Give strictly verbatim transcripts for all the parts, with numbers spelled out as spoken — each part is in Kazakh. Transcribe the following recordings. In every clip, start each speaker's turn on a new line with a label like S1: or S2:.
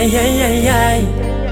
S1: ай, ай, ай, ай.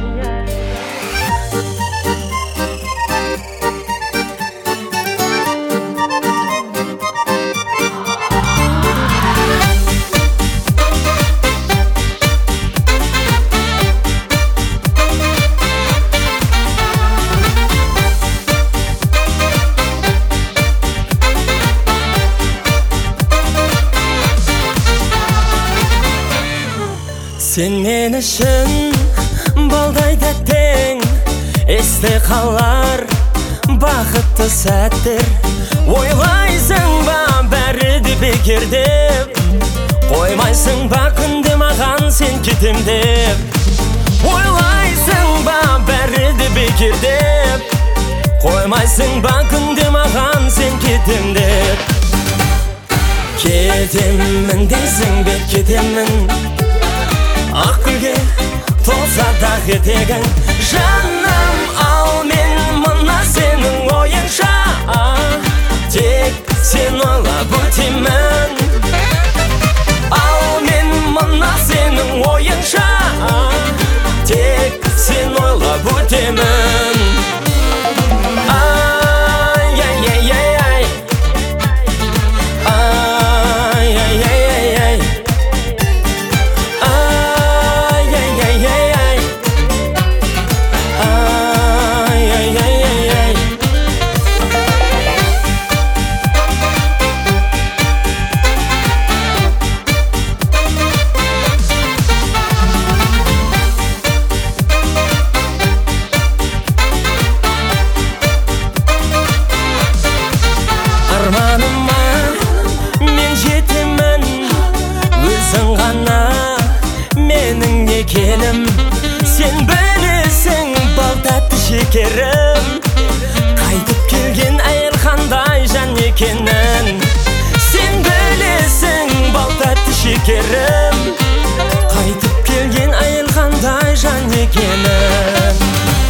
S1: Sen men үшін балдайда тең, есте қалар бақытты сәттер. Ойлайсың ба бәрі де бекер деп, қоймайсың ба күнде маған сен кетем деп. Ойлайсың ба бәрі де бекер деп, қоймайсың ба күнде маған сен кетем деп. Кетемін дейсің бе кетемін, ақ гүлге толса дағы тегің. Жаным, ал мен мына сенің ойыңша, тек сен ойлап өтемін. Ал мен мына сенің ойыңша, тек сен ойлап өтемін. Ай, ай, ай, ай, ай. Ай, ай, ай, ай, ай. Арманыма мен жетемін, өзің ғана менің екенім. Сен білесің бал тәтті шекерім, қайтып келген әйел қандай жан екенін. Сен білесің бал тәтті шекерім, қайтып келген әйел қандай жан екенін.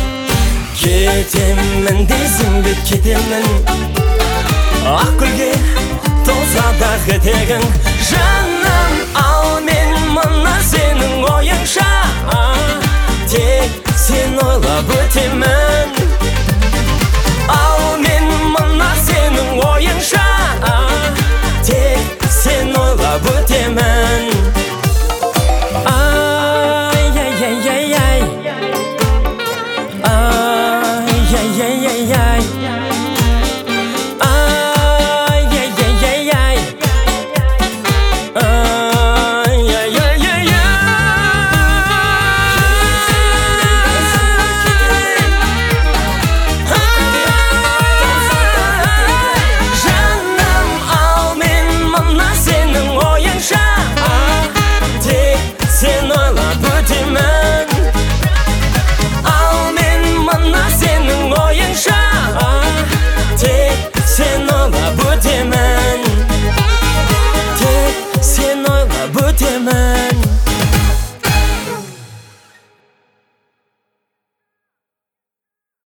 S1: Кетемін дейсің бе кетемін, ақ гүлге толса дағы тегің. Жаным, ал мен мына сенің ойыңша, тек сен ойлап өтемін.